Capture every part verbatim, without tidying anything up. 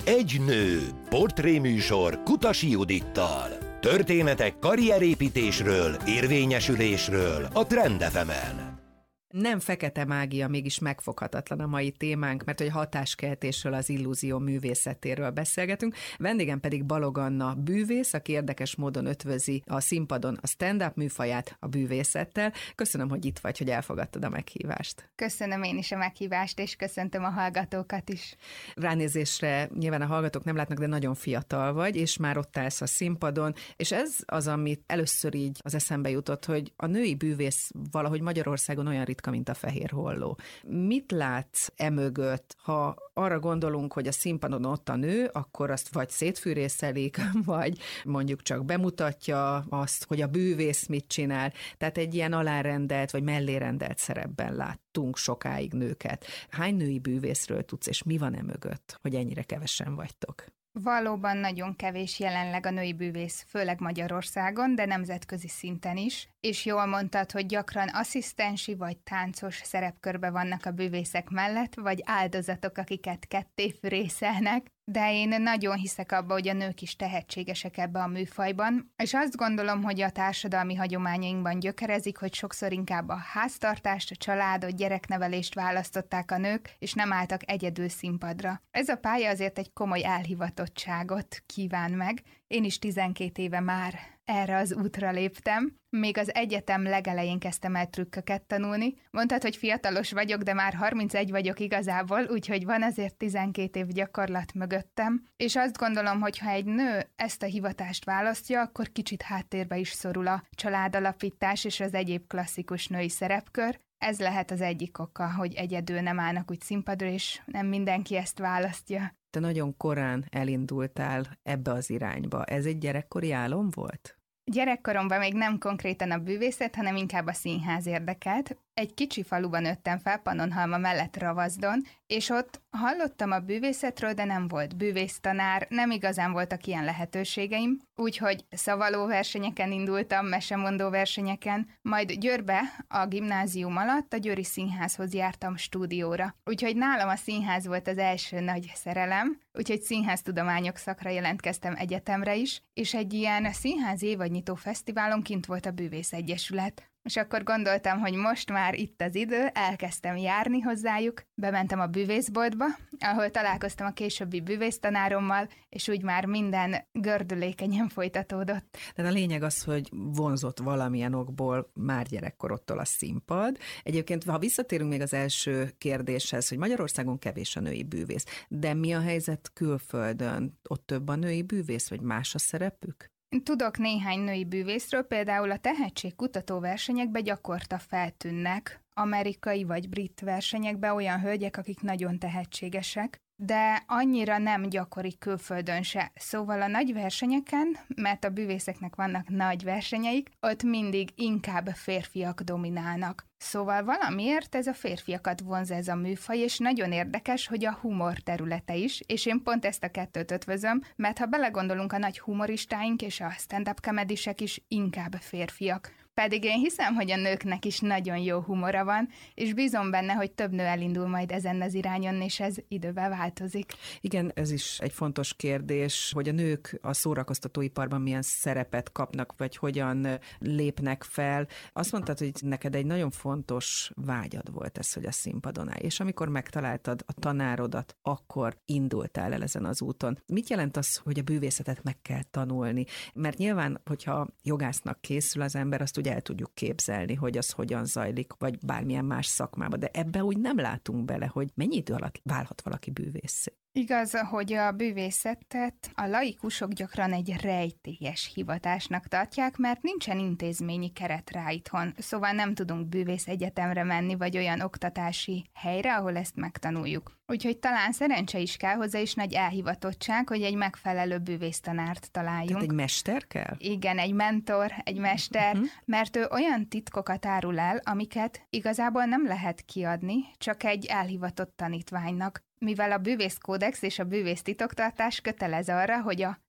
Egy nő. Portréműsor Kutasi Judittal. Történetek karrierépítésről, érvényesülésről a Trend ef emen. Nem fekete mágia, mégis megfoghatatlan a mai témánk, mert hogy hatáskeltésről, az illúzió művészetéről beszélgetünk. Vendégem pedig Balog Anna bűvész, aki érdekes módon ötvözi a színpadon a stand-up műfaját a bűvészettel. Köszönöm, hogy itt vagy, hogy elfogadtad a meghívást. Köszönöm én is a meghívást, és köszöntöm a hallgatókat is. Ránézésre nyilván a hallgatók nem látnak, de nagyon fiatal vagy, és már ott állsz a színpadon, és ez az, amit először így az eszembe jutott, hogy a női bűvész valahogy Magyarországon olyan ritka, mint a fehér holló. Mit látsz emögött, ha arra gondolunk, hogy a színpadon ott a nő, akkor azt vagy szétfűrészelik, vagy mondjuk csak bemutatja azt, hogy a bűvész mit csinál. Tehát egy ilyen alárendelt, vagy mellérendelt szerepben láttunk sokáig nőket. Hány női bűvészről tudsz, és mi van emögött, hogy ennyire kevesen vagytok? Valóban nagyon kevés jelenleg a női bűvész, főleg Magyarországon, de nemzetközi szinten is. És jól mondtad, hogy gyakran asszisztensi vagy táncos szerepkörbe vannak a bűvészek mellett, vagy áldozatok, akiket ketté fűrészelnek. De én nagyon hiszek abba, hogy a nők is tehetségesek ebbe a műfajban, és azt gondolom, hogy a társadalmi hagyományainkban gyökerezik, hogy sokszor inkább a háztartást, a családot, gyereknevelést választották a nők, és nem álltak egyedül színpadra. Ez a pálya azért egy komoly elhivatottságot kíván meg. Én is tizenkét éve már erre az útra léptem. Még az egyetem legelején kezdtem el trükköket tanulni. Mondtad, hogy fiatalos vagyok, de már harmincegy vagyok igazából, úgyhogy van azért tizenkét év gyakorlat mögöttem. És azt gondolom, hogy ha egy nő ezt a hivatást választja, akkor kicsit háttérbe is szorul a családalapítás és az egyéb klasszikus női szerepkör. Ez lehet az egyik oka, hogy egyedül nem állnak úgy színpadra, és nem mindenki ezt választja. Te nagyon korán elindultál ebbe az irányba. Ez egy gyerekkori álom volt? Gyerekkoromban még nem konkrétan a bűvészet, hanem inkább a színház érdekelt. Egy kicsi faluban nőttem fel, Pannonhalma mellett Ravazdon, és ott hallottam a bűvészetről, de nem volt bűvésztanár, nem igazán voltak ilyen lehetőségeim, úgyhogy szavaló versenyeken indultam, mesemondó versenyeken, majd Győrbe a gimnázium alatt a Győri Színházhoz jártam stúdióra. Úgyhogy nálam a színház volt az első nagy szerelem, úgyhogy színháztudományok szakra jelentkeztem egyetemre is, és egy ilyen színház évadnyitó fesztiválon kint volt a Bűvész Egyesület. És akkor gondoltam, hogy most már itt az idő, elkezdtem járni hozzájuk, bementem a bűvészboltba, ahol találkoztam a későbbi bűvésztanárommal, és úgy már minden gördülékenyen folytatódott. Tehát a lényeg az, hogy vonzott valamilyen okból már gyerekkorodtól a színpad. Egyébként, ha visszatérünk még az első kérdéshez, hogy Magyarországon kevés a női bűvész, de mi a helyzet külföldön? Ott több a női bűvész, vagy más a szerepük? Tudok néhány női bűvészről, például a tehetségkutató versenyekbe gyakorta feltűnnek, amerikai vagy brit versenyekbe olyan hölgyek, akik nagyon tehetségesek, de annyira nem gyakori külföldön se. Szóval a nagy versenyeken, mert a bűvészeknek vannak nagy versenyeik, ott mindig inkább férfiak dominálnak. Szóval valamiért ez a férfiakat vonz ez a műfaj, és nagyon érdekes, hogy a humor területe is, és én pont ezt a kettőt ötvözöm, mert ha belegondolunk, a nagy humoristáink és a stand-up comedysek is inkább férfiak. Pedig én hiszem, hogy a nőknek is nagyon jó humora van, és bízom benne, hogy több nő elindul majd ezen az irányon, és ez idővel változik. Igen, ez is egy fontos kérdés, hogy a nők a szórakoztatóiparban milyen szerepet kapnak, vagy hogyan lépnek fel. Azt mondtad, hogy neked egy nagyon fontos vágyad volt ez, hogy a színpadon állj, és amikor megtaláltad a tanárodat, akkor indultál el ezen az úton. Mit jelent az, hogy a bűvészetet meg kell tanulni? Mert nyilván, hogyha jogásznak készül az ember, azt ugye el tudjuk képzelni, hogy az hogyan zajlik, vagy bármilyen más szakmában, de ebbe úgy nem látunk bele, hogy mennyi idő alatt válhat valaki bűvészé. Igaz, hogy a bűvészetet a laikusok gyakran egy rejtélyes hivatásnak tartják, mert nincsen intézményi keret rá itthon, szóval nem tudunk bűvész egyetemre menni, vagy olyan oktatási helyre, ahol ezt megtanuljuk. Úgyhogy talán szerencse is kell hozzá, és nagy elhivatottság, hogy egy megfelelő bűvésztanárt találjunk. Tehát egy mester kell? Igen, egy mentor, egy mester, uh-huh. mert ő olyan titkokat árul el, amiket igazából nem lehet kiadni, csak egy elhivatott tanítványnak. Mivel a bűvészkódex és a bűvész titoktartás kötelez arra, hogy a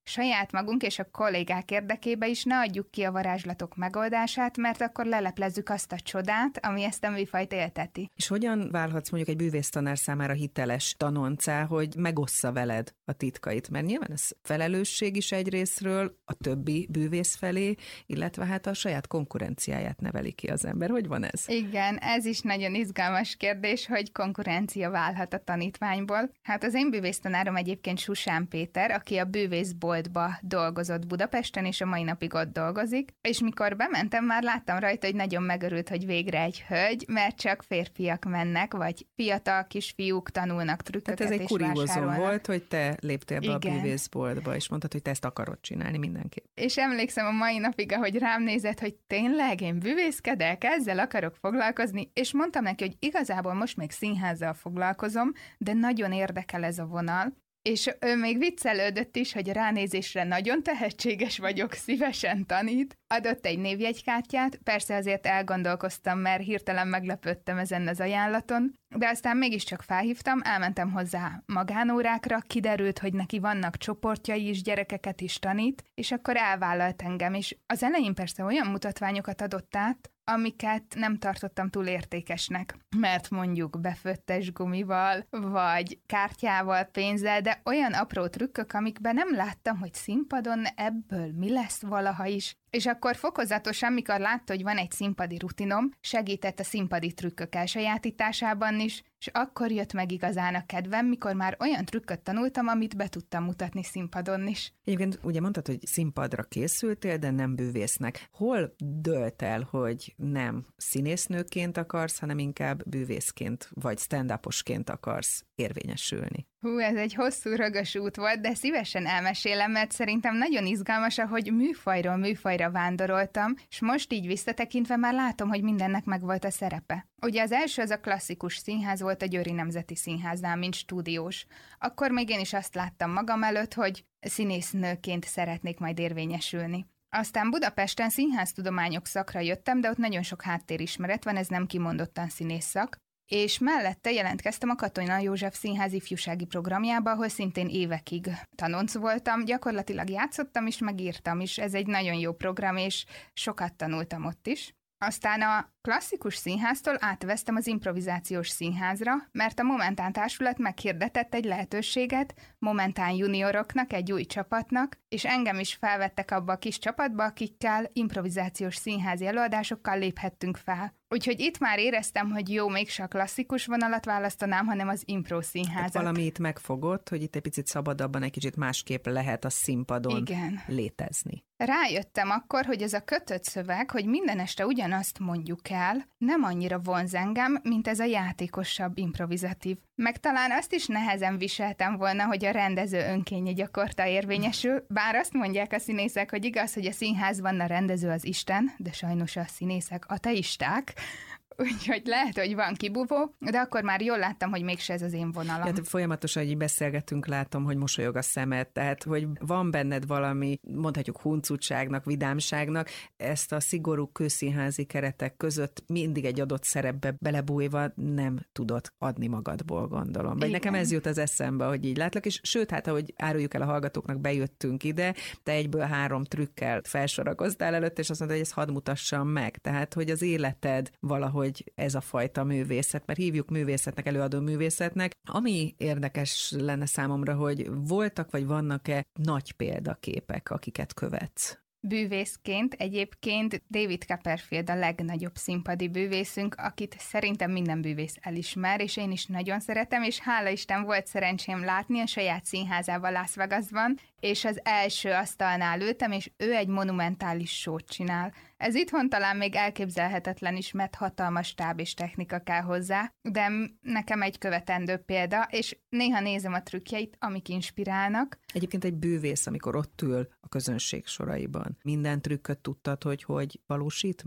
saját magunk és a kollégák érdekébe is ne adjuk ki a varázslatok megoldását, mert akkor leleplezzük azt a csodát, ami ezt a műfajt élteti. És hogyan válhatsz mondjuk egy bűvésztanár számára hiteles tanoncá, hogy megossza veled a titkait? Mert nyilván ez felelősség is egyrészről a többi bűvész felé, illetve hát a saját konkurenciáját neveli ki az ember. Hogy van ez? Igen, ez is nagyon izgalmas kérdés, hogy konkurencia válhat a tanítványból. Hát az én bűvésztanárom egyébként Susán Péter, aki a bűvészboltba dolgozott Budapesten, és a mai napig ott dolgozik, és mikor bementem, már láttam rajta, hogy nagyon megörült, hogy végre egy hölgy, mert csak férfiak mennek, vagy fiatal kisfiúk tanulnak trükköket és vásárolnak. Tehát ez egy kuriózum volt, hogy te léptél be Igen. a bűvészboltba, és mondtad, hogy te ezt akarod csinálni mindenképp. És emlékszem a mai napig, ahogy rám nézett, hogy tényleg én bűvészkedek, ezzel akarok foglalkozni, és mondtam neki, hogy igazából most még színházzal foglalkozom, de nagyon érdekel ez a vonal, és ő még viccelődött is, hogy a ránézésre nagyon tehetséges vagyok, szívesen tanít. Adott egy névjegykártyát, persze azért elgondolkoztam, mert hirtelen meglepődtem ezen az ajánlaton, de aztán mégiscsak felhívtam, elmentem hozzá magánórákra, kiderült, hogy neki vannak csoportjai is, gyerekeket is tanít, és akkor elvállalt engem, és az elején persze olyan mutatványokat adott át, amiket nem tartottam túl értékesnek, mert mondjuk beföttes gumival, vagy kártyával, pénzzel, de olyan apró trükkök, amikben nem láttam, hogy színpadon ebből mi lesz valaha is. És akkor fokozatosan, mikor látta, hogy van egy színpadi rutinom, segített a színpadi trükkök elsajátításában is, és akkor jött meg igazán a kedvem, mikor már olyan trükköt tanultam, amit be tudtam mutatni színpadon is. Egyébként ugye mondtad, hogy színpadra készültél, de nem bűvésznek. Hol dölt el, hogy nem színésznőként akarsz, hanem inkább bűvészként vagy stand-uposként akarsz érvényesülni? Hú, ez egy hosszú, rögös út volt, de szívesen elmesélem, mert szerintem nagyon izgalmas, ahogy műfajról műfajra vándoroltam, és most így visszatekintve már látom, hogy mindennek megvolt a szerepe. Ugye az első az a klasszikus színház volt a Győri Nemzeti Színháznál, mint stúdiós. Akkor még én is azt láttam magam előtt, hogy színésznőként szeretnék majd érvényesülni. Aztán Budapesten színháztudományok szakra jöttem, de ott nagyon sok háttérismeret van, ez nem kimondottan színészszak. És mellette jelentkeztem a Katona József Színház ifjúsági programjába, ahol szintén évekig tanonc voltam, gyakorlatilag játszottam is, megírtam is, ez egy nagyon jó program, és sokat tanultam ott is. Aztán a klasszikus színháztól átveztem az improvizációs színházra, mert a Momentán Társulat meghirdetett egy lehetőséget Momentán junioroknak, egy új csapatnak, és engem is felvettek abba a kis csapatba, akikkel improvizációs színházi előadásokkal léphettünk fel. Úgyhogy itt már éreztem, hogy jó, mégse a klasszikus vonalat választanám, hanem az impro színházat. Hát valami itt megfogott, hogy itt egy picit szabadabban, egy kicsit másképp lehet a színpadon Igen. létezni. Rájöttem akkor, hogy ez a kötött szöveg, hogy minden este ugyanazt mondjuk el, nem annyira vonz engem, mint ez a játékosabb, improvizatív. Meg talán azt is nehezen viseltem volna, hogy a rendező önkénye gyakorta érvényesül, bár azt mondják a színészek, hogy igaz, hogy a színházban a rendező az Isten, de sajnos a színészek ateisták, úgyhogy lehet, hogy van kibúvó, de akkor már jól láttam, hogy mégse ez az én vonalam. Hát folyamatosan így beszélgetünk, látom, hogy mosolyog a szemed, tehát hogy van benned valami, mondhatjuk huncutságnak, vidámságnak, ezt a szigorú kőszínházi keretek között mindig egy adott szerepbe belebújva nem tudod adni magadból, gondolom. Vagy Igen. nekem ez jut az eszembe, hogy így látlak, és sőt, hát ahogy áruljuk el a hallgatóknak, bejöttünk ide, te egyből három trükkel felsorakoztál előtt, és azt mondta, hogy ezt hadd mutassam meg. Tehát, hogy az életed valahogy hogy ez a fajta művészet, mert hívjuk művészetnek, előadó művészetnek. Ami érdekes lenne számomra, hogy voltak vagy vannak-e nagy példaképek, akiket követsz? Bűvészként egyébként David Copperfield a legnagyobb színpadi bűvészünk, akit szerintem minden bűvész elismer, és én is nagyon szeretem, és hála Isten volt szerencsém látni a saját színházában Las Vegasban, és az első asztalnál ültem, és ő egy monumentális show-t csinál. Ez itthon talán még elképzelhetetlen is, mert hatalmas stáb és technika kell hozzá, de nekem egy követendő példa, és néha nézem a trükkjeit, amik inspirálnak. Egyébként egy bűvész, amikor ott ül a közönség soraiban, minden trükköt tudtad, hogy hogy valósít meg?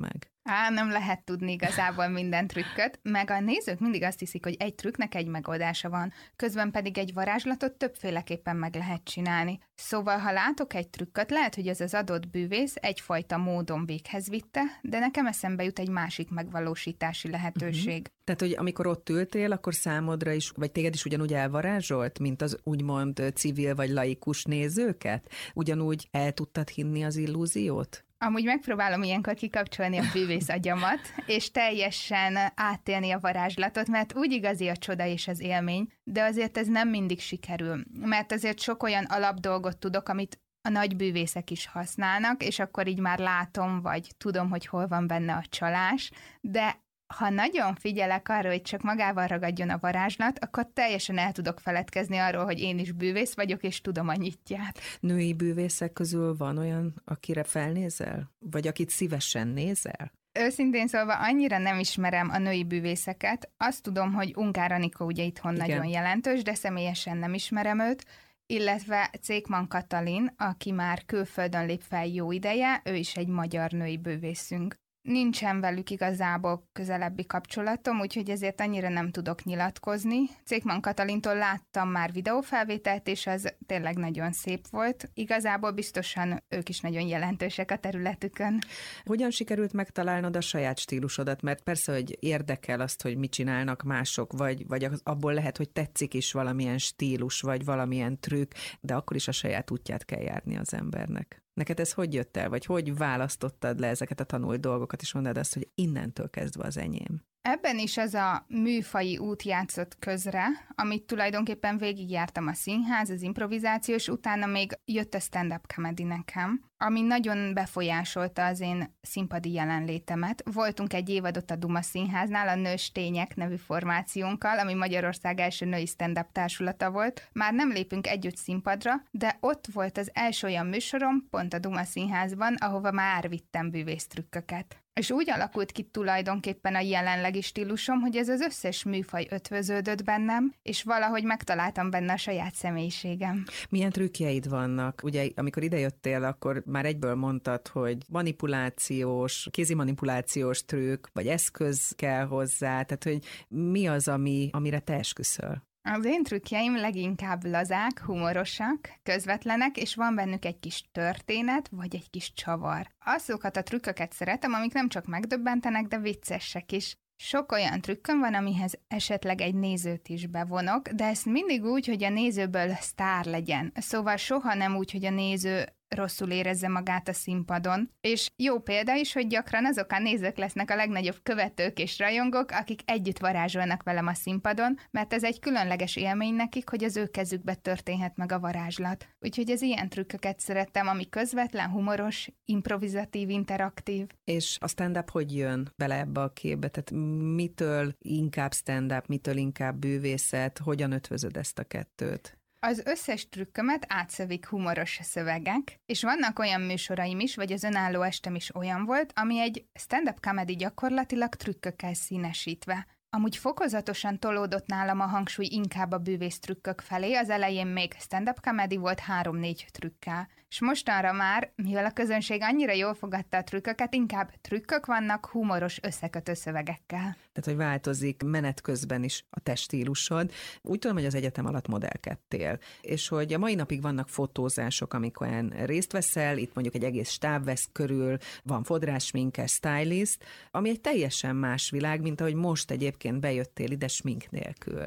Á, nem lehet tudni igazából minden trükköt, meg a nézők mindig azt hiszik, hogy egy trükknek egy megoldása van, közben pedig egy varázslatot többféleképpen meg lehet csinálni. Szóval, ha látok egy trükköt, lehet, hogy ez az adott bűvész egyfajta módon véghez vitte, de nekem eszembe jut egy másik megvalósítási lehetőség. Uh-huh. Tehát, hogy amikor ott ültél, akkor számodra is, vagy téged is ugyanúgy elvarázsolt, mint az úgymond civil vagy laikus nézőket? Ugyanúgy el tudtad hinni az illúziót? Amúgy megpróbálom ilyenkor kikapcsolni a bűvész agyamat, és teljesen átélni a varázslatot, mert úgy igazi a csoda és az élmény, de azért ez nem mindig sikerül, mert azért sok olyan alapdolgot tudok, amit a nagy bűvészek is használnak, és akkor így már látom, vagy tudom, hogy hol van benne a csalás, de ha nagyon figyelek arra, hogy csak magával ragadjon a varázslat, akkor teljesen el tudok feledkezni arról, hogy én is bűvész vagyok, és tudom a nyitját. Női bűvészek közül van olyan, akire felnézel? Vagy akit szívesen nézel? Őszintén szólva annyira nem ismerem a női bűvészeket. Azt tudom, hogy Ungár Anikó ugye itthon Igen. nagyon jelentős, de személyesen nem ismerem őt, illetve Cékman Katalin, aki már külföldön lép fel jó ideje, ő is egy magyar női bűvészünk. Nincsen velük igazából közelebbi kapcsolatom, úgyhogy ezért annyira nem tudok nyilatkozni. Cékman Katalintól láttam már videófelvételt, és az tényleg nagyon szép volt. Igazából biztosan ők is nagyon jelentősek a területükön. Hogyan sikerült megtalálnod a saját stílusodat? Mert persze, hogy érdekel azt, hogy mit csinálnak mások, vagy, vagy abból lehet, hogy tetszik is valamilyen stílus, vagy valamilyen trükk, de akkor is a saját útját kell járni az embernek. Neked ez hogy jött el, vagy hogy választottad le ezeket a tanult dolgokat, és mondod azt, hogy innentől kezdve az enyém? Ebben is az a műfaji út játszott közre, amit tulajdonképpen végigjártam a színház, az improvizáció, és utána még jött a stand-up comedy nekem, ami nagyon befolyásolta az én színpadi jelenlétemet. Voltunk egy évadot a Duma Színháznál, a Nős Tények nevű formációnkkal, ami Magyarország első női stand-up társulata volt. Már nem lépünk együtt színpadra, de ott volt az első olyan műsorom, pont a Duma Színházban, ahova már vittem bűvésztrükköket. És úgy alakult ki tulajdonképpen a jelenlegi stílusom, hogy ez az összes műfaj ötvöződött bennem, és valahogy megtaláltam benne a saját személyiségem. Milyen trükkjeid vannak? Ugye, amikor idejöttél, akkor már egyből mondtad, hogy manipulációs, kézi manipulációs trükk, vagy eszköz kell hozzá, tehát hogy mi az, ami, amire te esküszöl? Az én trükkjeim leginkább lazák, humorosak, közvetlenek, és van bennük egy kis történet, vagy egy kis csavar. Azokat a trükköket szeretem, amik nem csak megdöbbentenek, de viccesek is. Sok olyan trükköm van, amihez esetleg egy nézőt is bevonok, de ezt mindig úgy, hogy a nézőből sztár legyen. Szóval soha nem úgy, hogy a néző rosszul érezze magát a színpadon. És jó példa is, hogy gyakran azok a nézők lesznek a legnagyobb követők és rajongók, akik együtt varázsolnak velem a színpadon, mert ez egy különleges élmény nekik, hogy az ő kezükbe történhet meg a varázslat. Úgyhogy az ilyen trükköket szerettem, ami közvetlen, humoros, improvizatív, interaktív. És a stand-up hogy jön bele ebbe a képbe? Tehát mitől inkább stand-up, mitől inkább bűvészet, hogyan ötvözöd ezt a kettőt? Az összes trükkömet átszövik humoros szövegek, és vannak olyan műsoraim is, vagy az önálló estem is olyan volt, ami egy stand-up comedy gyakorlatilag trükkökkel színesítve. Amúgy fokozatosan tolódott nálam a hangsúly inkább a bűvész trükkök felé, az elején még stand-up comedy volt három-négy trükkel. És mostanra már, mivel a közönség annyira jól fogadta a trükköket, inkább trükkök vannak humoros összekötő szövegekkel. Tehát, hogy változik menet közben is a te stílusod. Úgy tudom, hogy az egyetem alatt modellkedtél, és hogy a mai napig vannak fotózások, amikor részt veszel, itt mondjuk egy egész stáb vesz körül, van fodrász, sminkes, stylist, ami egy teljesen más világ, mint ahogy most egyébként bejöttél ide smink nélkül.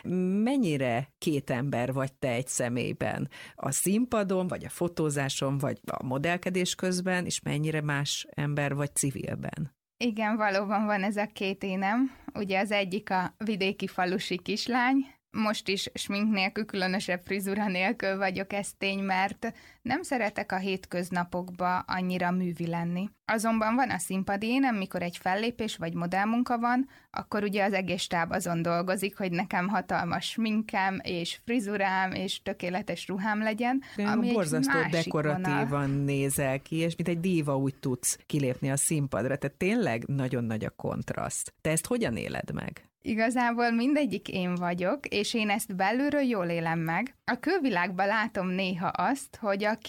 Mennyire két ember vagy te egy személyben? A színpadon, vagy a fotózáson, vagy a modellkedés közben, és mennyire más ember vagy civilben? Igen, valóban van ez a két énem. Ugye az egyik a vidéki falusi kislány, most is smink nélkül, különösebb frizura nélkül vagyok, ez tény, mert nem szeretek a hétköznapokba annyira művi lenni. Azonban van a színpadi énem, mikor egy fellépés vagy modellmunka van, akkor ugye az egész stáb azon dolgozik, hogy nekem hatalmas sminkem és frizurám és tökéletes ruhám legyen. Ami borzasztó dekoratívan vonal. Nézel ki, és mint egy díva úgy tudsz kilépni a színpadra. Tehát tényleg nagyon nagy a kontraszt. Te ezt hogyan éled meg? Igazából mindegyik én vagyok, és én ezt belülről jól élem meg. A külvilágban látom néha azt, hogy aki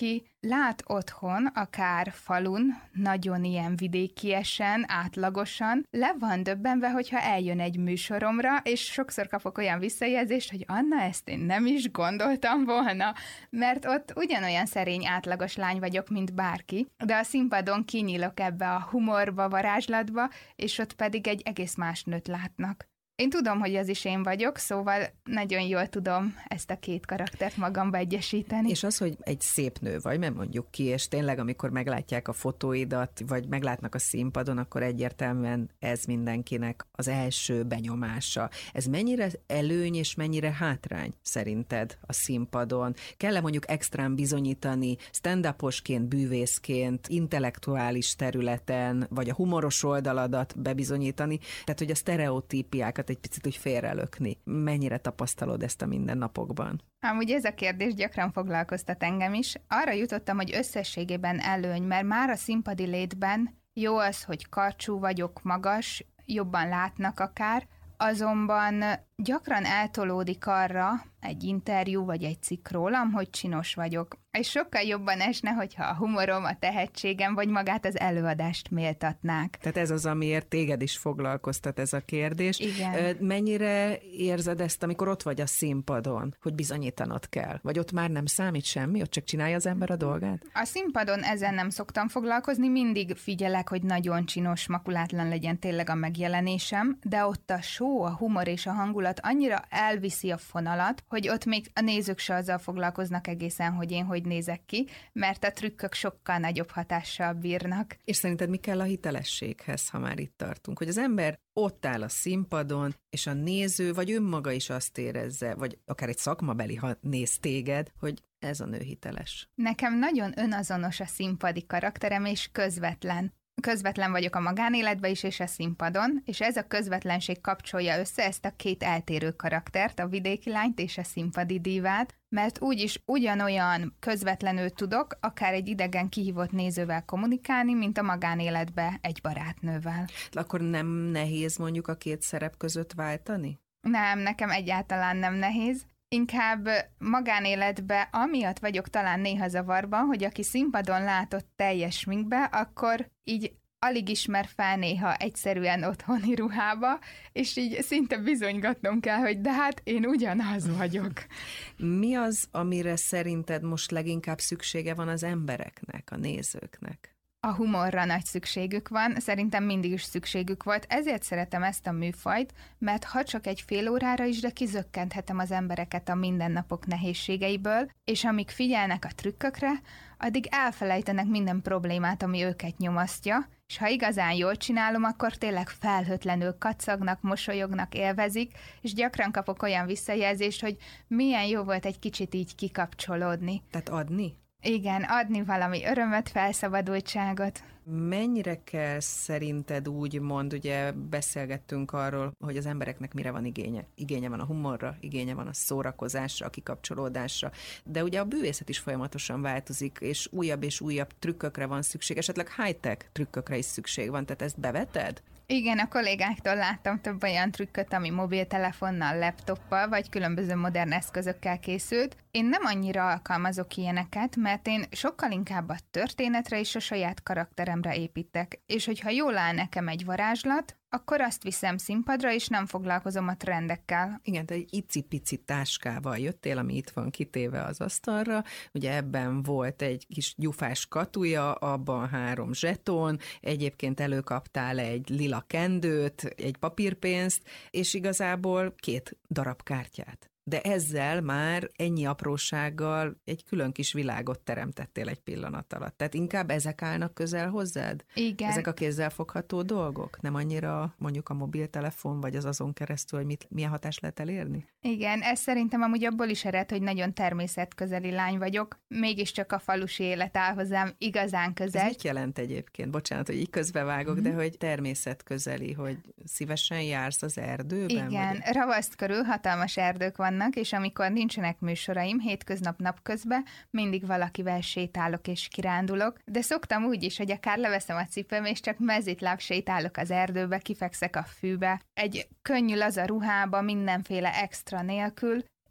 lát otthon, akár falun, nagyon ilyen vidékiesen, átlagosan, le van döbbenve, hogyha eljön egy műsoromra, és sokszor kapok olyan visszajelzést, hogy Anna, ezt én nem is gondoltam volna, mert ott ugyanolyan szerény, átlagos lány vagyok, mint bárki, de a színpadon kinyílok ebbe a humorba, varázslatba, és ott pedig egy egész más nőt látnak. Én tudom, hogy ez is én vagyok, szóval nagyon jól tudom ezt a két karaktert magamba egyesíteni. És az, hogy egy szép nő vagy, mert mondjuk ki, és tényleg, amikor meglátják a fotóidat, vagy meglátnak a színpadon, akkor egyértelműen ez mindenkinek az első benyomása. Ez mennyire előny és mennyire hátrány szerinted a színpadon? Kell-e mondjuk extrán bizonyítani stand-uposként, bűvészként, intellektuális területen, vagy a humoros oldaladat bebizonyítani? Tehát, hogy a sztereotípiákat egy picit úgy félrelökni. Mennyire tapasztalod ezt a mindennapokban? Amúgy ez a kérdés gyakran foglalkoztat engem is. Arra jutottam, hogy összességében előny, mert már a színpadi létben jó az, hogy karcsú vagyok, magas, jobban látnak akár, azonban gyakran eltolódik arra egy interjú vagy egy cikk rólam, hogy csinos vagyok. És sokkal jobban esne, hogyha a humorom, a tehetségem vagy magát az előadást méltatnák. Tehát ez az, amiért téged is foglalkoztat ez a kérdés. Igen. Mennyire érzed ezt, amikor ott vagy a színpadon, hogy bizonyítanod kell? Vagy ott már nem számít semmi, ott csak csinálja az ember a dolgát? A színpadon ezen nem szoktam foglalkozni, mindig figyelek, hogy nagyon csinos, makulátlan legyen tényleg a megjelenésem, de ott a show, a humor és a hangulat annyira elviszi a fonalat, hogy ott még a nézők se azzal foglalkoznak egészen, hogy én hogy nézek ki, mert a trükkök sokkal nagyobb hatással bírnak. És szerinted mi kell a hitelességhez, ha már itt tartunk? Hogy az ember ott áll a színpadon, és a néző, vagy önmaga is azt érezze, vagy akár egy szakmabeli, ha néz téged, hogy ez a nő hiteles. Nekem nagyon önazonos a színpadi karakterem, és közvetlen. Közvetlen vagyok a magánéletben is, és a színpadon, és ez a közvetlenség kapcsolja össze ezt a két eltérő karaktert, a vidéki lányt és a színpadi dívát, mert úgyis ugyanolyan közvetlenül tudok akár egy idegen kihívott nézővel kommunikálni, mint a magánéletbe egy barátnővel. Akkor nem nehéz mondjuk a két szerep között váltani? Nem, nekem egyáltalán nem nehéz. Inkább magánéletbe amiatt vagyok talán néha zavarban, hogy aki színpadon látott teljes sminkbe, akkor így alig ismer fel néha egyszerűen otthoni ruhába, és így szinte bizonygatnom kell, hogy de hát én ugyanaz vagyok. Mi az, amire szerinted most leginkább szüksége van az embereknek, a nézőknek? A humorra nagy szükségük van, szerintem mindig is szükségük volt, ezért szeretem ezt a műfajt, mert ha csak egy fél órára is, de kizökkenthetem az embereket a mindennapok nehézségeiből, és amíg figyelnek a trükkökre, addig elfelejtenek minden problémát, ami őket nyomasztja, és ha igazán jól csinálom, akkor tényleg felhőtlenül kacagnak, mosolyognak, élvezik, és gyakran kapok olyan visszajelzést, hogy milyen jó volt egy kicsit így kikapcsolódni. Tehát adni? Igen, adni valami örömöt, felszabadultságot. Mennyire kell szerinted úgy mond, ugye beszélgettünk arról, hogy az embereknek mire van igénye? Igénye van a humorra, igénye van a szórakozásra, a kikapcsolódásra, de ugye a bűvészet is folyamatosan változik, és újabb és újabb trükkökre van szükség, esetleg high-tech trükkökre is szükség van, tehát ezt beveted? Igen, a kollégáktól láttam több olyan trükköt, ami mobiltelefonnal, laptoppal vagy különböző modern eszközökkel készült. Én nem annyira alkalmazok ilyeneket, mert én sokkal inkább a történetre és a saját karakteremre építek. És hogyha jól áll nekem egy varázslat, akkor azt viszem színpadra, és nem foglalkozom a trendekkel. Igen, te egy icipici táskával jöttél, ami itt van kitéve az asztalra, ugye ebben volt egy kis gyufás katuja, abban három zseton, egyébként előkaptál egy lila kendőt, egy papírpénzt, és igazából két darab kártyát. De ezzel már ennyi aprósággal egy külön kis világot teremtettél egy pillanat alatt. Tehát inkább ezek állnak közel hozzád? Igen. Ezek a kézzelfogható dolgok? Nem annyira mondjuk a mobiltelefon, vagy az azon keresztül, hogy mit, milyen hatást lehet elérni? Igen, ez szerintem amúgy abból is ered, hogy nagyon természetközeli lány vagyok. Mégiscsak a falusi élet áll hozzám igazán közel. Ez mit jelent egyébként? Bocsánat, hogy így közbevágok, mm-hmm. de hogy természetközeli, hogy szívesen jársz az erdőben? Igen, vagy? Ravaszt körül hatalmas erdők van, és amikor nincsenek műsoraim, hétköznap napközben mindig valakivel sétálok és kirándulok, de szoktam úgy is, hogy akár leveszem a cipőm, és csak mezitláb sétálok az erdőbe, kifekszek a fűbe, egy könnyű laza ruhába, mindenféle extra nélkül,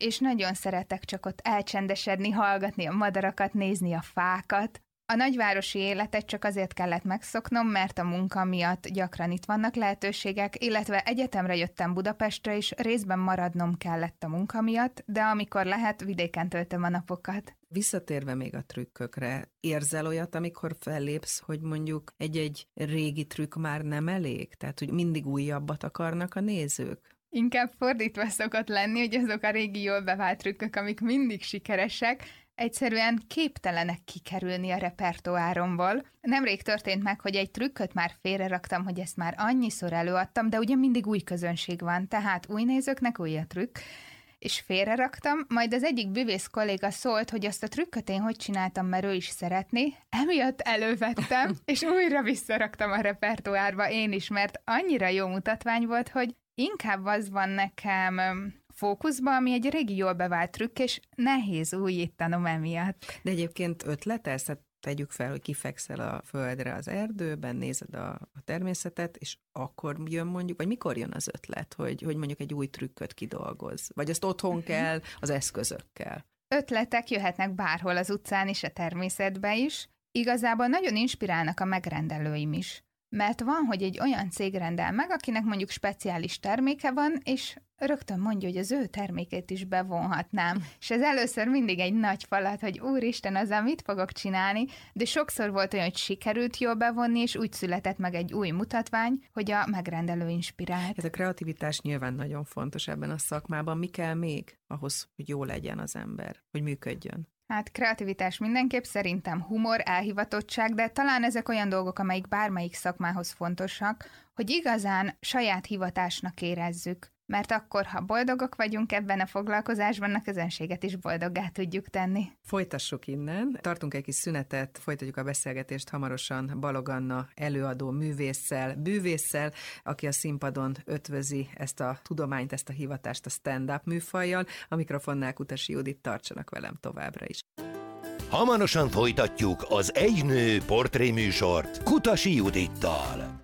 és nagyon szeretek csak ott elcsendesedni, hallgatni a madarakat, nézni a fákat. A nagyvárosi életet csak azért kellett megszoknom, mert a munka miatt gyakran itt vannak lehetőségek, illetve egyetemre jöttem Budapestre, és részben maradnom kellett a munka miatt, de amikor lehet, vidéken töltöm a napokat. Visszatérve még a trükkökre, érzel olyat, amikor fellépsz, hogy mondjuk egy-egy régi trükk már nem elég? Tehát, hogy mindig újabbat akarnak a nézők? Inkább fordítva szokott lenni, hogy azok a régi jól bevált trükkök, amik mindig sikeresek, egyszerűen képtelenek kikerülni a repertoáromból. Nemrég történt meg, hogy egy trükköt már félreraktam, hogy ezt már annyiszor előadtam, de ugye mindig új közönség van, tehát új nézőknek új a trükk, és félreraktam, majd az egyik bűvész kolléga szólt, hogy azt a trükköt én hogy csináltam, mert ő is szeretné, emiatt elővettem, és újra visszaraktam a repertoárba én is, mert annyira jó mutatvány volt, hogy inkább az van nekem fókuszban, ami egy régi jól bevált trükk, és nehéz újítanom emiatt. De egyébként ötletelsz, tehát tegyük fel, hogy kifekszel a földre az erdőben, nézed a, a természetet, és akkor jön mondjuk, vagy mikor jön az ötlet, hogy, hogy mondjuk egy új trükköt kidolgoz? Vagy azt otthon kell, az eszközökkel? Ötletek jöhetnek bárhol az utcán is, a természetben is. Igazából nagyon inspirálnak a megrendelőim is. Mert van, hogy egy olyan cég rendel meg, akinek mondjuk speciális terméke van, és rögtön mondja, hogy az ő termékét is bevonhatnám. És ez először mindig egy nagy falat, hogy úristen, azzal mit fogok csinálni, de sokszor volt olyan, hogy sikerült jól bevonni, és úgy született meg egy új mutatvány, hogy a megrendelő inspirált. Ez a kreativitás nyilván nagyon fontos ebben a szakmában. Mi kell még ahhoz, hogy jó legyen az ember, hogy működjön? Hát kreativitás mindenképp, szerintem humor, elhivatottság, de talán ezek olyan dolgok, amelyik bármelyik szakmához fontosak, hogy igazán saját hivatásnak érezzük. Mert akkor, ha boldogok vagyunk ebben a foglalkozásban, a közönséget is boldoggá tudjuk tenni. Folytassuk innen. Tartunk egy kis szünetet, folytatjuk a beszélgetést hamarosan Balog Anna előadó művésszel, bűvésszel, aki a színpadon ötvözi ezt a tudományt, ezt a hivatást a stand-up műfajjal. A mikrofonnál Kutasi Judit, tartsanak velem továbbra is. Hamarosan folytatjuk az Egy nő portréműsort Kutasi Judittal.